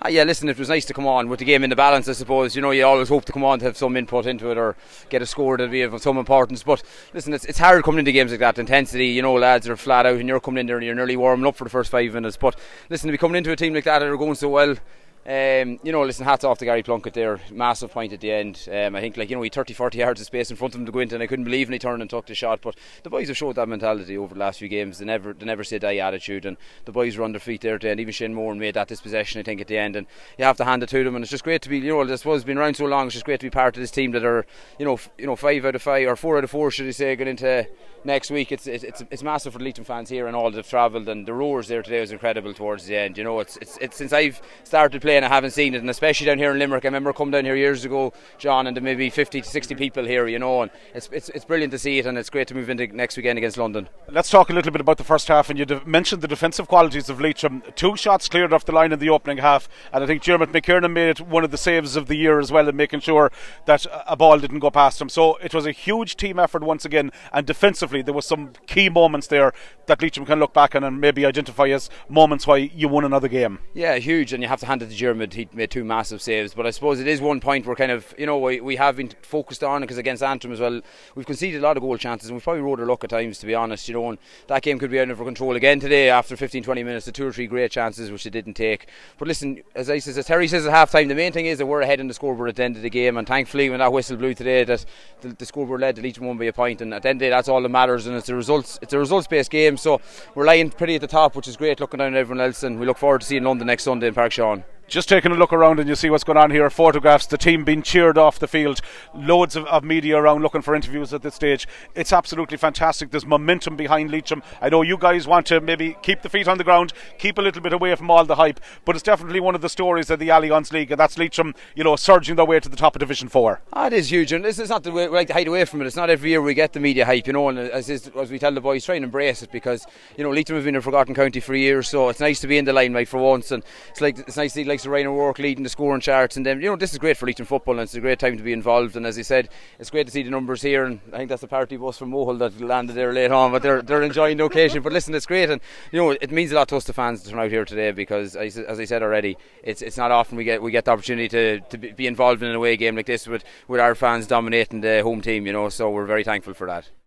Yeah, listen, it was nice to come on with the game in the balance, I suppose. You know, you always hope to come on to have some input into it or get a score that'll be of some importance. But listen, it's hard coming into games like that. Intensity, you know, lads are flat out and you're coming in there and you're nearly warming up for the first 5 minutes. But listen, to be coming into a team like that are going so well. You know, listen, hats off to Gary Plunkett there. Massive point at the end. I think, like, you know, he 30-40 yards of space in front of him to go into, and I couldn't believe when he turned and took the shot. But the boys have showed that mentality over the last few games. They never say die attitude, and the boys were on their feet there at the end. Even Shane Moore made that dispossession, I think, at the end, and you have to hand it to them. And it's just great to be, you know, I suppose it's been around so long. It's just great to be part of this team that are, you know, 5 out of 5 or 4 out of 4, should I say, going into next week. It's massive for the Leitrim fans here and all that have travelled, and the roars there today was incredible towards the end. You know, it's since I've started playing I haven't seen it, and especially down here in Limerick. I remember coming down here years ago, John, and there may be 50 to 60 people here, you know, and it's brilliant to see it, and it's great to move into next weekend against London. Let's talk a little bit about the first half, and you mentioned the defensive qualities of Leitrim. 2 shots cleared off the line in the opening half, and I think Dermot McKiernan made it one of the saves of the year as well in making sure that a ball didn't go past him. So it was a huge team effort once again, and defensively there was some key moments there that Leitrim can look back on and maybe identify as moments why you won another game. Yeah, huge, and you have to hand it to Dermot. He made 2 massive saves, but I suppose it is one point we're kind of, you know, we have been focused on, because against Antrim as well, we've conceded a lot of goal chances, and we've probably rode our luck at times, to be honest, you know, and that game could be out of our control again today after 15-20 minutes. The 2 or 3 great chances which they didn't take. But listen, as Terry says at half time, the main thing is that we're ahead in the scoreboard at the end of the game, and thankfully when that whistle blew today, that the scoreboard led to Leitrim won by a point, and at the end of the day that's all that matters, and it's a results based game, so we're lying pretty at the top, which is great, looking down at everyone else, and we look forward to seeing London next Sunday in Park Sean. Just taking a look around and you see what's going on here. Photographs, the team being cheered off the field, loads of media around looking for interviews at this stage. It's absolutely fantastic. There's momentum behind Leitrim. I know you guys want to maybe keep the feet on the ground, keep a little bit away from all the hype, but it's definitely one of the stories of the Allianz League, and that's Leitrim, you know, surging their way to the top of Division 4. It is huge, and this is not the way we like to hide away from it. It's not every year we get the media hype, you know, and as we tell the boys, try and embrace it, because, you know, Leitrim have been a forgotten county for years, so it's nice to be in the limelight for once, and it's nice to see like Ryan O'Rourke leading the scoring charts, and then, you know, this is great for Leitrim football, and it's a great time to be involved. And as I said, it's great to see the numbers here, and I think that's the party bus from Mohill that landed there late on, but they're enjoying the occasion. But listen, it's great, and you know, it means a lot to us, the fans, to turn out here today, because as I said already, it's not often we get the opportunity to be involved in an away game like this with our fans dominating the home team, you know, so we're very thankful for that.